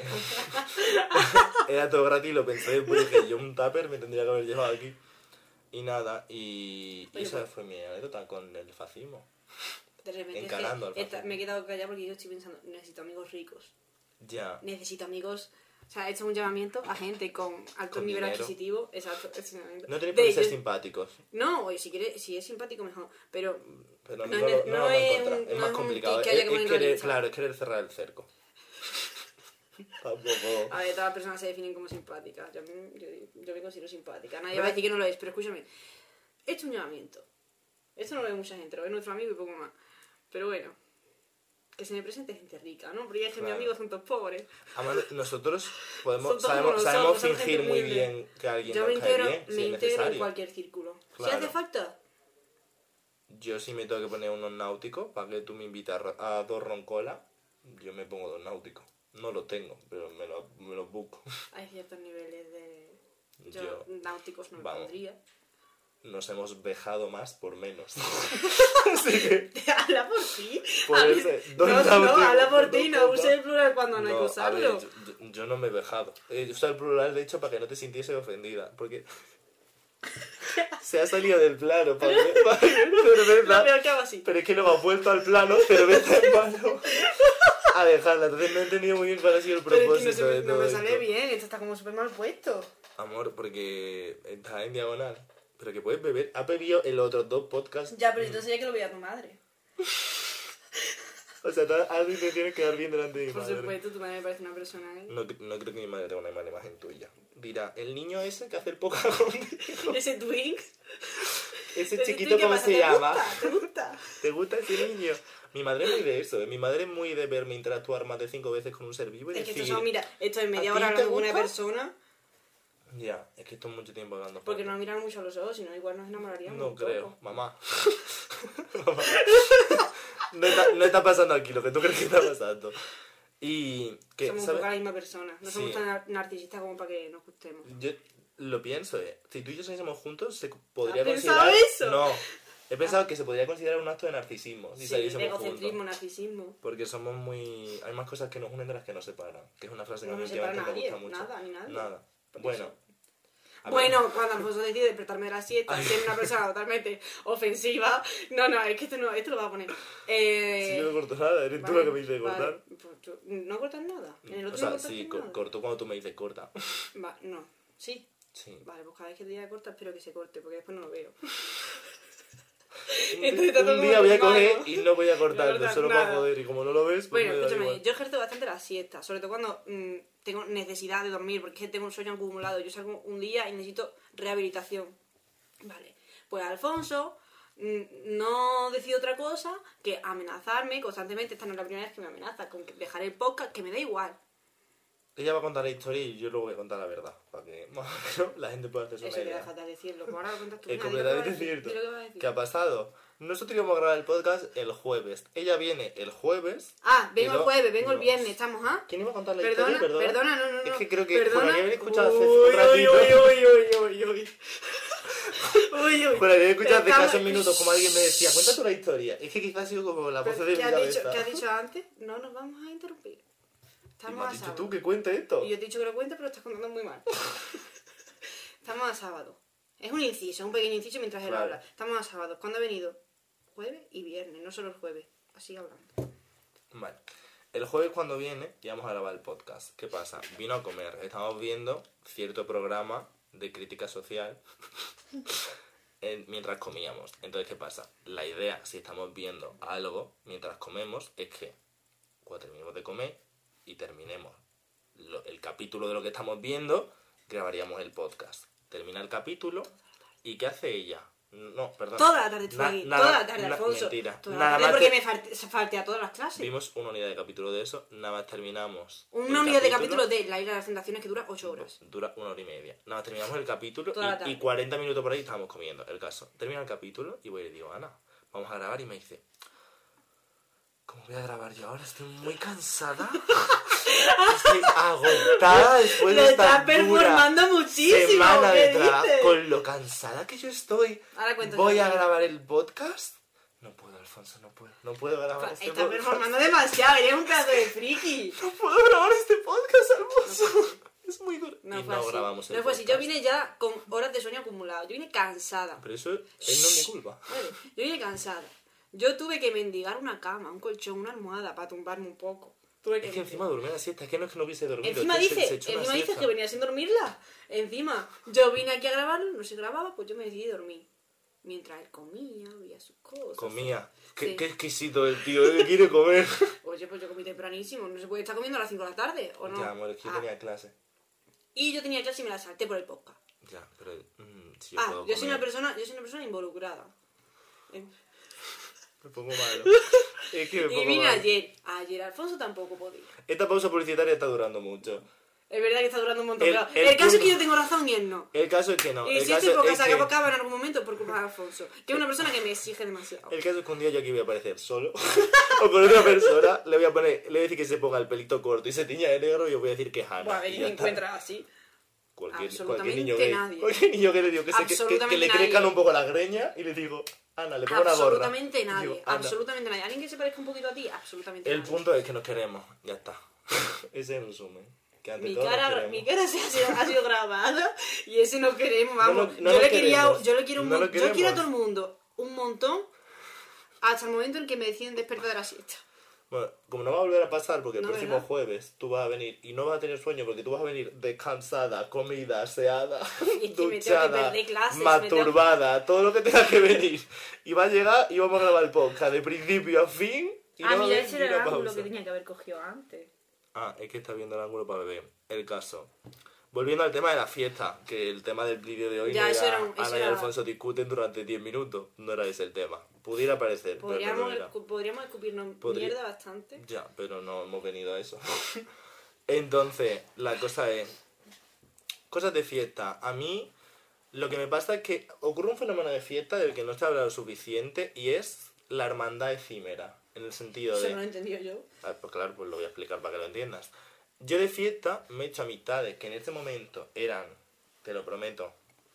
era todo gratis y lo pensé después, dije, yo un tupper me tendría que haber llevado aquí. Y nada, y Oye, esa pues- fue mi anécdota con el fascismo. De repente es Encarando al que fascismo. me he quedado callada porque yo estoy pensando, necesito amigos ricos. Ya, Necesito amigos... O sea, he hecho un llamamiento a gente con alto Con nivel dinero. adquisitivo. Exacto. es un llamamiento. no tenéis De por qué ser ellos- simpáticos, No, oye, si es simpático mejor. Pero pero No no, es- no no lo va a es encontrar, un- es no más es un complicado. tic que haya que Es poner en la querer, lista. claro, es querer cerrar el cerco. Tampoco... a ver, todas las personas se definen como simpáticas. Yo me considero simpática. Nadie va a decir que no lo es, pero escúchame. He hecho un llamamiento. Esto no lo ve mucha gente, lo ve nuestro amigo y poco más. Pero bueno, que se me presente gente rica, ¿no? Porque es que mis Claro. amigos son todos pobres. Además, nosotros Son podemos, todos como sabemos nosotros, son fingir gente muy humilde. bien que alguien Yo me nos cae integro, bien, si me es integro en necesario. cualquier círculo. Claro. Si hace falta, Yo si me tengo que poner unos náuticos para que tú me invites a dos roncolas, yo me pongo dos náuticos. No los tengo, pero me los busco. hay ciertos niveles de... Yo, Yo, náuticos no me vamos. pondría. Nos hemos vejado más por menos. Así que, Habla por ti. por A mí- ese, No, dos no, náuticos, habla por dos ti, no copas. use el plural cuando no hay que No, a usarlo. ver, yo no me he vejado. Usa el plural, de hecho, para que no te sintiese ofendida. Porque se ha salido del plano, para ver, Lo cerveza. peor que hago así. Pero es que luego ha vuelto al plano, cerveza en mano, a dejarla. Entonces no he entendido muy bien cuál ha sido el Pero es que propósito de no todo me esto. sale bien, esto está como súper mal puesto. Amor, porque está en diagonal. Pero que puedes beber. Ha bebido en los otros dos podcasts. Ya, pero entonces ya que lo vea tu madre. O sea, has intenciones de quedar bien delante de mi Por madre. supuesto, tu madre me parece una persona, ¿eh? No creo que mi madre tenga una mala imagen tuya. Dirá, el niño ese que hace el poca contigo. Ese twink. Ese ese chiquito, twink, ¿qué ¿cómo pasa? se ¿Te llama? gusta? ¿Te gusta? ¿Te gusta ese niño? Mi madre es muy de eso, ¿eh? Mi madre es muy de verme interactuar más de 5 veces con un ser vivo y Es que decir... esto son, mira, esto es media ¿a hora ti te hablando con una gusta? persona Ya, es que esto es mucho tiempo hablando. porque no nos miramos mucho a los ojos, si no igual nos enamoraríamos No un creo, poco. mamá. Mamá. No está pasando aquí lo que tú crees que está pasando. Y que, Somos un ¿sabes? poco la misma persona. No Sí. somos tan narcisistas como para que nos gustemos. Yo lo pienso, Si tú y yo saliésemos juntos, se podría ¿Has pensado considerar... eso? No, he pensado que se podría considerar un acto de narcisismo si Sí, saliésemos egocentrismo, juntos. narcisismo. Porque somos muy... Hay más cosas que nos unen de las que nos separan. Que es una frase que No a mí nos separa últimamente me nadie, gusta mucho. nada, ni nadie. Nada. Por Bueno. eso. A ver, Bueno, cuando Alfonso decide despertarme de la siesta, Ay. siendo una persona totalmente ofensiva. No, es que esto lo va a poner. Si yo no corto nada, eres tú la que me dices vale, cortar. pues no cortas nada. En el O otro sea, no cortaste sí, nada. corto cuando tú me dices corta. No, sí. Sí. Vale, pues cada vez que te diga corta espero que se corte, porque después no lo veo. Un, Entonces está todo un como día voy a hermano. coger y no voy a cortarlo, cortar solo para nada. joder. Y como no lo ves, pues Bueno, me da escúchame, igual. yo ejerzo bastante la siesta, sobre todo cuando tengo necesidad de dormir, porque es que tengo un sueño acumulado. Yo salgo un día y necesito rehabilitación. Vale, pues Alfonso no decide otra cosa que amenazarme constantemente. Esta no es la primera vez que me amenaza con que dejar el podcast, que me da igual. Ella va a contar la historia y yo luego voy a contar la verdad. Para que más o menos la gente pueda hacerse Eso una queda idea. fatal decirlo. Como ahora lo cuentas tú. Es Venga, di lo que vas a completamente decir, cierto. di lo que vas a decir. ¿Qué ha pasado? Nosotros íbamos a grabar el podcast el jueves. Ella viene el jueves. Ah, vengo y el jueves, vengo el no. viernes, estamos, ¿ah? ¿Quién iba a contar la Perdona, historia? perdona, no. Es que creo que perdona. juraría haber escuchado hace Uy, un ratito. uy. Uy, uy. Bueno, he escuchado hace Estamos- escasos minutos como alguien me decía, cuenta tú la historia. Es que quizás ha sido como la voz de mi ¿Qué has dicho, cabeza. ¿qué has dicho antes? No nos vamos a interrumpir. Y Estamos me has a dicho sábado. tú que cuente esto. Y yo te he dicho que lo cuentes, pero lo estás contando muy mal. Estamos a sábado. Es un inciso, un pequeño inciso mientras él Vale. habla. Estamos a sábado. ¿Cuándo ha venido? Jueves y viernes, no solo el jueves. Así hablando. Vale. El jueves cuando viene íbamos a grabar el podcast. ¿Qué pasa? Vino a comer. Estamos viendo cierto programa de crítica social mientras comíamos. Entonces, ¿qué pasa? La idea, si estamos viendo algo mientras comemos, es que cuando terminemos de comer y terminemos el capítulo de lo que estamos viendo, grabaríamos el podcast. Termina el capítulo y ¿qué hace ella? No, perdón. Toda la tarde estuve aquí. Toda la tarde, Alfonso. Mentira. Toda Nada la tarde más porque me falté a todas las clases. vimos una unidad de capítulo de eso, nada más terminamos. Una el unidad de capítulo de La Isla de las Tentaciones que dura 8 horas. Dura 1 hora y media. Nada más terminamos el capítulo Toda la tarde. y 40 minutos por ahí estábamos comiendo. El caso, termina el capítulo y voy y le digo, Ana, vamos a grabar. Y me dice, ¿cómo voy a grabar yo ahora? Estoy muy cansada. Estoy agotada después Lo de esta estás performando muchísimo. semana de ¿Qué trabajo. dices? Con lo cansada que yo estoy. Ahora cuento Voy yo. a grabar el podcast. No puedo, Alfonso, no puedo. No puedo grabar este Estás podcast. performando demasiado, eres un pedazo de friki. No puedo grabar este podcast, Alfonso. Es muy duro. No Y fue no así. grabamos el No fue así. Yo podcast. vine ya con horas de sueño acumulado. Yo vine cansada. Pero eso no es mi culpa. Vale, yo vine cansada. Yo tuve que mendigar una cama, un colchón, una almohada para tumbarme un poco. Tuve Es que encima durmió la siesta. Es que no es que no hubiese dormido. Encima es que se dice, echó una encima dices siesta. que venía sin dormirla. Encima, yo vine aquí a grabarlo, no se grababa, pues yo me decidí dormir. Mientras él comía, veía sus cosas. Comía. Sí. Qué exquisito el tío, que quiere comer. Oye, pues yo comí tempranísimo, no se puede estar comiendo a las 5 de la tarde, ¿o no? Ya, amor, es que yo Ah, tenía clase. y yo tenía clase y me la salté por el podcast. Ya, pero si yo puedo Yo soy comer. una persona involucrada. Me pongo malo. Es que me Y pongo vine malo. ayer Alfonso tampoco podía. Esta pausa publicitaria está durando mucho. Es verdad que está durando un montón, El- pero el el caso es punto- que yo tengo razón y él no. El caso es que no. Y El si este caso podcast es se que... acaba en algún momento por culpa de Alfonso, que es una persona que me exige demasiado. El caso es que un día yo aquí voy a aparecer solo o con otra persona, le voy a decir que se ponga el pelito corto y se tiña de negro y yo voy a decir que es Hannah. Buah, a ver y si ya me está. encuentras así. Cualquier Absolutamente niño gay. nadie. Cualquier niño gay le digo que le Absolutamente crezcan nadie. un poco la greña y le digo, Ana, le pongo una gorra. Absolutamente Y nadie, digo, Ana. absolutamente nadie. ¿Alguien que se parezca un poquito a ti? Absolutamente El nadie. punto es que nos queremos, ya está. Ese es el resumen. Que ante todo nos queremos. Mi cara ha sido grabada y ese no queremos, vamos. No yo lo le quería, queremos. yo le quiero un No lo mon- yo quiero a queremos. todo el mundo un montón hasta el momento en que me deciden despertar de la siesta. Bueno, como no va a volver a pasar porque el No, próximo ¿verdad? jueves tú vas a venir y no vas a tener sueño porque tú vas a venir descansada, comida, aseada, Y que me tengo que duchada, perder clases, masturbada, todo lo que tenga que venir. Y va a llegar y vamos a grabar el podcast de principio a fin y no va a haber ni una pausa. que haber cogido antes. Ah, es que está viendo el ángulo para beber. El caso. Volviendo al tema de la fiesta, que el tema del vídeo de hoy Ya, no eso era era un- eso Ana y era- Alfonso discuten durante 10 minutos. No era ese el tema. Pudiera parecer, pero no lo era. Podríamos escupirnos Podría- mierda bastante. Ya, pero no hemos venido a eso. Entonces, la cosa es... Cosas de fiesta. A mí, lo que me pasa es que ocurre un fenómeno de fiesta del que no se ha hablado suficiente y es la hermandad efímera. En el sentido Eso de... no lo he entendido yo. Ah, pues claro, pues lo voy a explicar para que lo entiendas. Yo de fiesta me he hecho amistades que en este momento eran, te lo prometo,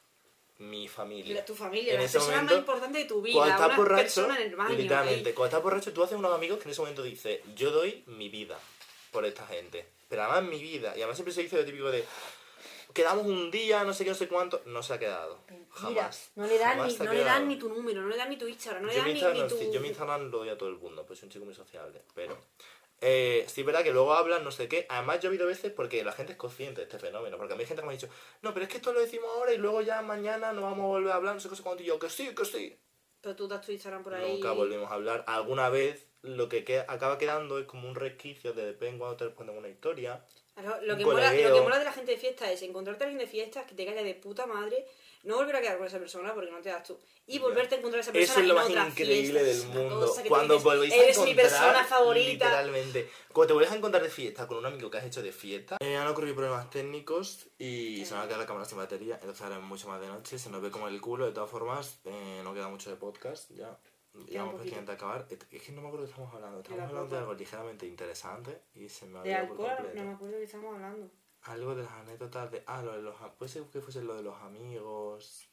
mi familia. Tu familia, En la ese persona más momento, importante de tu vida, Cuando estás una borracho, persona en el baño. literalmente, ahí. cuando estás borracho tú haces unos amigos que en ese momento dices, yo doy mi vida por esta gente. Pero además mi vida, y además siempre se dice lo típico de, quedamos un día, no sé qué, no sé cuánto, no se ha quedado. Mira, Jamás. no le dan Jamás ni, se ha no le quedado. dan ni tu número, no le dan ni tu Instagram, no le Yo dan mi ni, Instagram, ni tu... sí, yo mi Instagram lo doy a todo el mundo, pues soy un chico muy sociable, pero... sí, es verdad que luego hablan, no sé qué. Además, yo he oído veces porque la gente es consciente de este fenómeno. Porque a mí hay gente que me ha dicho, no, pero es que esto lo decimos ahora y luego ya mañana no vamos a volver a hablar, no sé qué, no sé cuánto. Y yo, que sí, que sí. Pero tú das tu Instagram por ahí. Nunca volvimos a hablar. Alguna vez lo que acaba quedando es como un resquicio de vez en cuando te responden una historia. Claro, lo un que colegueo. mola de la gente de fiesta es encontrarte a alguien de fiesta que te caiga de puta madre, no volver a quedar con esa persona porque no te das tú, y volverte a encontrar a esa persona Eso es lo en más otra increíble fiesta. del Es una mundo. cosa que tú Cuando dices, volvéis a eres encontrar, mi persona favorita. literalmente. Cuando te vuelves a encontrar de fiesta con un amigo que has hecho de fiesta, han ocurrido problemas técnicos y se nos ha quedado la cámara sin batería. Entonces ahora es mucho más de noche, se nos ve como el culo. De todas formas, no queda mucho de podcast ya. Llevamos prácticamente a acabar. Es que no me acuerdo de qué estamos hablando. Estamos hablando de algo ligeramente interesante y se me ha De olvidado por alcohol, completo. no me acuerdo de qué estamos hablando. Algo de las anécdotas de... Ah, lo de los... Puede ser que fuese lo de los amigos que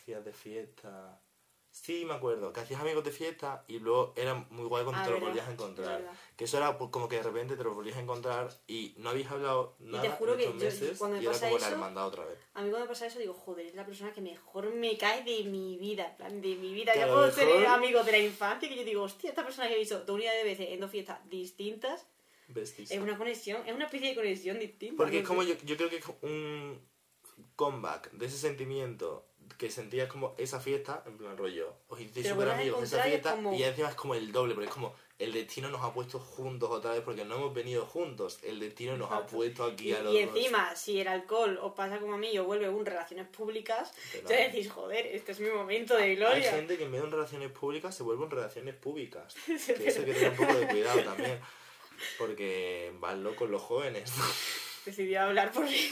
hacías de fiesta? Sí, me acuerdo, que hacías amigos de fiesta y luego era muy guay cuando te los verdad, volvías a encontrar. verdad. Que eso era pues, como que de repente te los volvías a encontrar y no habías hablado nada te juro en que estos meses cuando me y era pasa como la eso, hermandad otra vez. a mí cuando me pasa eso digo, joder, es la persona que mejor me cae de mi vida, en plan, de mi vida. Que a Ya lo puedo mejor- ser amigo de la infancia, que yo digo, hostia, esta persona que he visto 2 unidades de veces en 2 fiestas distintas, Besties. es una conexión, es una especie de conexión distinta. Porque no es como sé. yo creo que es un comeback de ese sentimiento que sentías como esa fiesta, en plan rollo, os hicisteis Te lo súper vuelves a amigos de esa encontrar y es fiesta como- y encima es como el doble, porque es como el destino nos ha puesto juntos otra vez porque no hemos venido juntos, el destino nos ha Exacto. puesto aquí Y, a los y dos. encima, si el alcohol os pasa como a mí y os vuelve un relaciones públicas, Pero- ya decís, joder, este es mi momento de Hay gloria. gente que en vez de en relaciones públicas se vuelve en relaciones públicas. Es Que eso hay que verdad. tener un poco de cuidado también. Porque van locos los jóvenes. Decidí hablar por mí.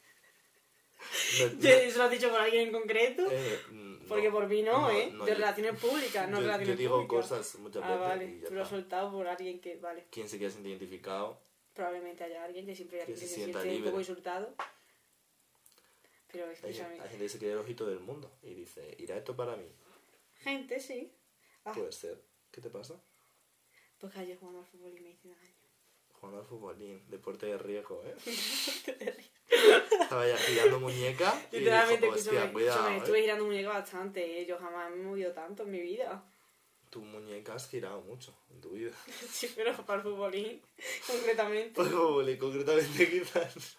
No- ¿Eso lo has dicho por alguien en concreto? no, Porque por mí no, ¿eh? no, de yo- relaciones públicas, no yo relaciones digo públicas. cosas muchas Ah, veces vale. y ya Tú lo has está. soltado por alguien que... Vale. Quien se quiera sentir identificado, Probablemente haya alguien que siempre Que que se se sienta siente un libre. poco insultado. Pero hay escúchame. gente que se cree el ojito del mundo y dice, ¿irá esto para mí? Gente, sí. Ah, Puede ser. ¿Qué te pasa? pues ayer jugando al fútbol y me hice daño. Jugando al futbolín, deporte de riesgo, ¿eh? Estaba ya girando muñeca y Literalmente, dijo, hostia, escúchame, cuidado, estuve girando muñeca bastante, ¿eh? Yo jamás me he movido tanto en mi vida. Tu muñeca has girado mucho en tu vida. Sí, pero para el futbolín, concretamente. Para el futbolín, concretamente quizás.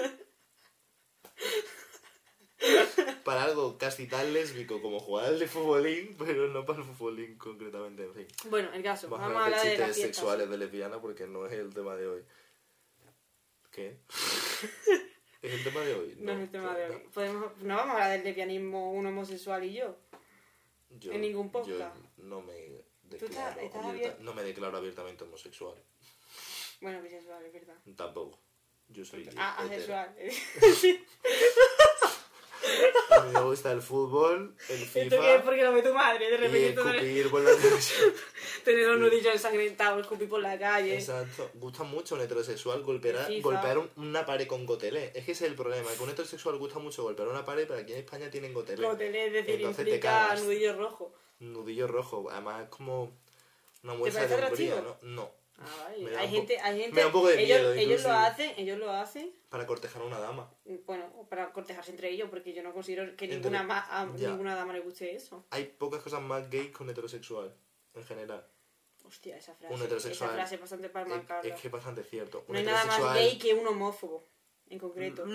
Para algo casi tan lésbico como jugar al de futbolín, pero no para el futbolín concretamente, en fin. Bueno, el caso, Vamos vamos a a hablar hablar de de las chistes fiestas. sexuales de lesbiana porque no es el tema de hoy. ¿Qué? ¿Es el tema de hoy? No es el tema de no. hoy. No vamos a hablar del lesbianismo, un homosexual y yo. Yo- En ningún podcast. Yo no me estás declaro, abierto? no me declaro abiertamente homosexual. Bueno, bisexual, es verdad. Tampoco. Yo soy Ah, hetero. asexual. A mí me gusta el fútbol, el ¿Esto qué es? FIFA Porque lo ve tu madre, de y repente escupir por la televisión. tener los nudillos ensangrentados, escupir por la calle. Exacto. Gusta mucho un heterosexual golpear El FIFA. una pared con gotelé. Es que ese es el problema, que un heterosexual gusta mucho golpear una pared, pero aquí en España tienen gotelé. Hoteles, es decir, Entonces te implica cagas. nudillo rojo. Un nudillo rojo, además es como una muestra de parece hombría, atractivo? ¿no? No. Ah, vale. Me da Hay un gente, po- hay gente. me da un poco de miedo, ellos inclusive. lo hacen, Para cortejar a una dama. bueno, para cortejarse entre ellos, porque yo no considero que Entre- a ya. ninguna dama le guste eso. Hay pocas cosas más gay que un heterosexual, en general. Hostia, esa Un heterosexual. Esa frase es bastante para marcarla. Es que es bastante cierto. No hay nada más gay que un homófobo, en concreto.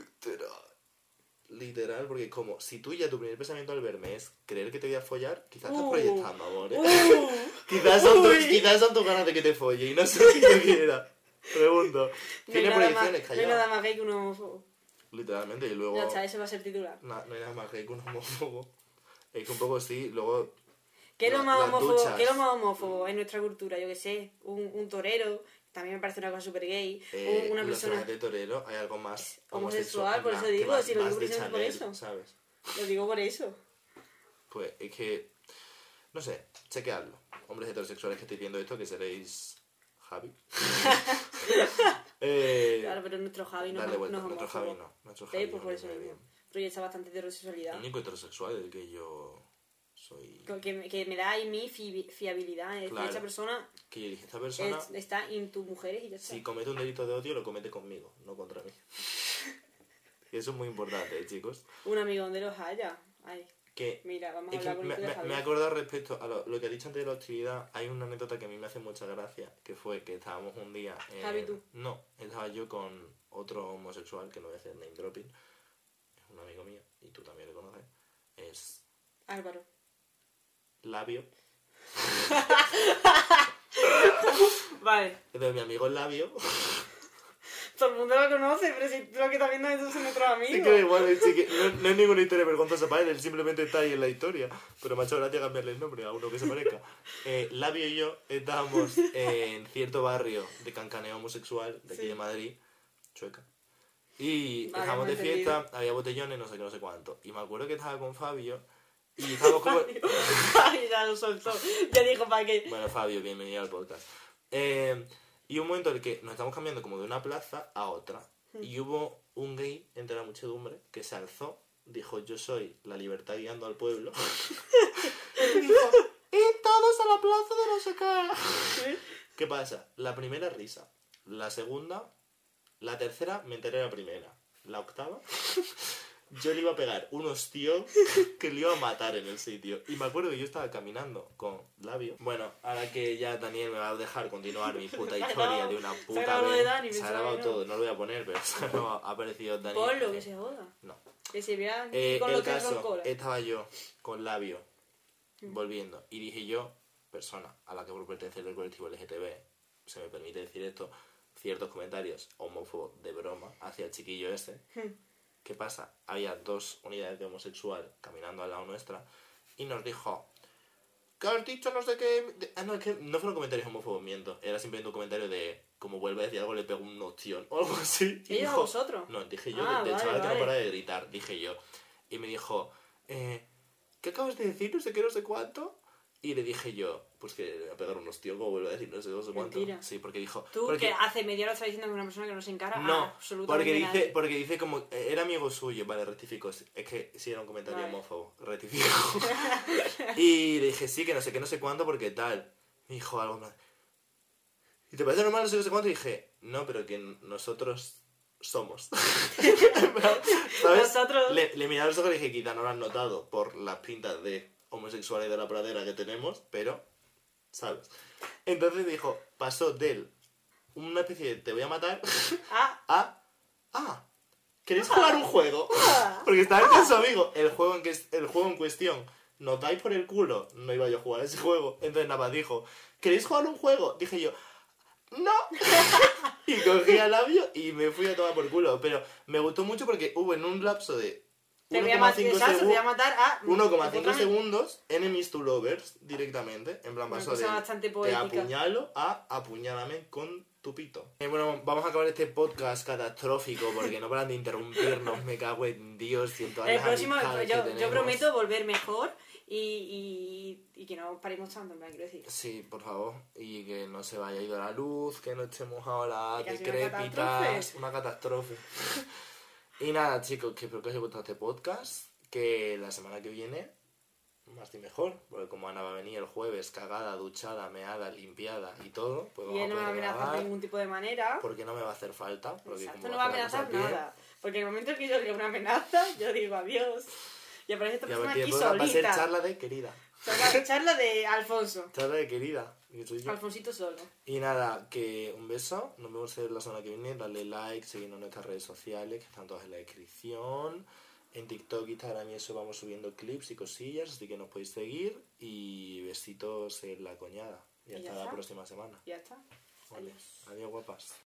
Literal, porque como si tú ya tu primer pensamiento al verme es creer que te voy a follar, quizás estás Uh. proyectando, amor. ¿eh? ¡Uh! quizás son tus ganas de que te folle y no sé lo que yo quiera. Pregunto. No hay Tiene nada más- proyecciones, no hay nada callado. más gay que un homófobo. Literalmente, y luego... Ya está, ese va a ser titular. No hay nada más gay que un homófobo. Es que un poco sí, luego... ¿Qué es lo La- más las homófobo? duchas. ¿Qué es lo más homófobo en nuestra cultura? Yo que sé, un torero, también me parece una cosa súper gay. Una los persona trajes de torero hay algo más homosexual, por en eso plan, digo, que si lo más digo de precisamente por Chanel, eso. ¿sabes? Lo digo por eso. Pues es que... No sé, chequeadlo. Hombres heterosexuales que estéis viendo esto, que seréis... Javi. Claro, pero nuestro Javi no, Dale no vuelta, es nuestro homófobo. Javi no. Nuestro Sí, Javi pues por eso me mismo. bien. Proyecta bastante heterosexualidad. El único heterosexual del que yo soy... Que me da ahí mi fiabilidad. Es decir, Claro. esa persona Que yo dije, esta persona, está en tus mujeres y ya está. si comete un delito de odio, lo comete conmigo, no contra mí. Y eso es muy importante, chicos. Un amigo donde los haya. Ay, Que mira, vamos a es que hablar con el de Javi. me he acordado respecto a lo que he dicho antes de la hostilidad. Hay una anécdota que a mí me hace mucha gracia, que fue que estábamos un día... Javi, tú. No, estaba yo con otro homosexual, que no voy a hacer name dropping, es un amigo mío, y tú también le conoces, es Álvaro. Labio. Vale. Entonces mi amigo es Labio. Todo el mundo lo conoce, pero si lo que está viendo es nuestro amigo. Sí que da igual, es que no es ninguna historia vergonzosa para él, él simplemente está ahí en la historia. Pero me ha hecho gracia cambiarle el nombre a uno que se parezca. Labio y yo estábamos en cierto barrio de cancaneo homosexual de aquí Sí. de Madrid, Chueca. Y Vale, estábamos de hemos fiesta, había botellones, no sé qué, no sé cuánto. Y me acuerdo que estaba con Fabio y estábamos como... Ay, ya lo soltó. Ya dijo para qué. Bueno, Fabio, bienvenido al podcast. Y un momento en el que nos estamos cambiando como de una plaza a otra. Y hubo un gay entre la muchedumbre que se alzó dijo, yo soy la libertad guiando al pueblo. Y dijo, y todos a la plaza de no sé qué. ¿Qué pasa? La primera risa, la segunda, la tercera me enteré la primera, la octava yo le iba a pegar un hostión que le iba a matar en el sitio. Y me acuerdo que yo estaba caminando con Labio. Bueno, ahora que ya Daniel me va a dejar continuar mi puta historia de una puta vez. Se ha grabado todo, no lo voy a poner, pero ha aparecido Daniel. Ponlo, que se joda. No. Que se vea con El lo que es caso, cola. estaba yo con Labio volviendo y dije yo, persona a la que por pertenecer del colectivo LGTB, se me permite decir esto, ciertos comentarios homófobos de broma hacia el chiquillo ese. ¿Qué pasa? Había 2 unidades de homosexual caminando al lado nuestra y nos dijo, ¿qué has dicho? No sé qué... no, es que no fueron comentarios homófobos, miento. Era simplemente un comentario de, como vuelve a decir algo, le pego un ostión o algo así. ¿Ellos dijo, a vosotros? No, dije yo, Ah, del vale, chaval que no vale. para de gritar, dije yo. Y me dijo, ¿qué acabas de decir? No sé qué, no sé cuánto. Y le dije yo, pues que le voy a pegar un ostión, como vuelve a decir, no sé cuánto. Mentira. Sí, porque dijo... Tú, porque... que hace media hora estás diciendo que una persona que no se encara No, absolutamente porque dice como... Era amigo suyo, vale, rectifico. Es que sí era un comentario vale. homófobo, rectifico. Y le dije, sí, que no sé qué, no sé cuánto, porque tal. Me dijo algo más. ¿Y te parece normal no sé qué, no sé cuánto? Y dije, no, pero que nosotros somos. ¿Sabes? Nosotros... Le miré a los ojos y le dije, quizá no lo han notado por las pintas de homosexuales de la pradera que tenemos, pero... ¿Sabes? Entonces dijo, pasó de él una especie de te voy a matar ¿queréis jugar un juego? Porque estaba con su amigo. El juego en cuestión, ¿nos dais por el culo? No iba yo a jugar a ese juego. Entonces nada, dijo, ¿queréis jugar un juego? Dije yo, ¡no! Y cogí al Labio y me fui a tomar por culo. Pero me gustó mucho porque hubo en un lapso de 1,5 segundos, enemies to lovers, directamente. En plan, pasó de bastante te poética. apuñalo a apuñálame con tu pito. Bueno, vamos a acabar este podcast catastrófico porque no paran de interrumpirnos. Me cago en Dios y en todas El las próximo, amistades que yo tenemos. prometo volver mejor y que no paremos tanto, me quiero decir. Sí, por favor. Y que no se vaya ido la luz, que no estemos ahora Que ha sido decrépitas. Una catástrofe. Y nada, chicos, que espero que os haya gustado este podcast. Que la semana que viene, más y mejor. Porque como Ana va a venir el jueves, cagada, duchada, meada, limpiada y todo, pues Y él no me va a amenazar de ningún tipo de manera. Porque no me va a hacer falta. Porque Exacto, como no va a amenazar nada. Porque en el momento que yo diga una amenaza, yo digo adiós. Y aparece esta persona aquí va a ser solita. charla de querida. Charla de Alfonso. Charla de querida. Y soy yo. Alfonsito solo. Y nada, que un beso. Nos vemos la semana que viene. Dale like, seguidnos en nuestras redes sociales, que están todas en la descripción. En TikTok, Instagram y eso vamos subiendo clips y cosillas, así que nos podéis seguir. Y besitos en la coñada. Y hasta la próxima semana. Ya está. Vale. Adiós. Adiós, guapas.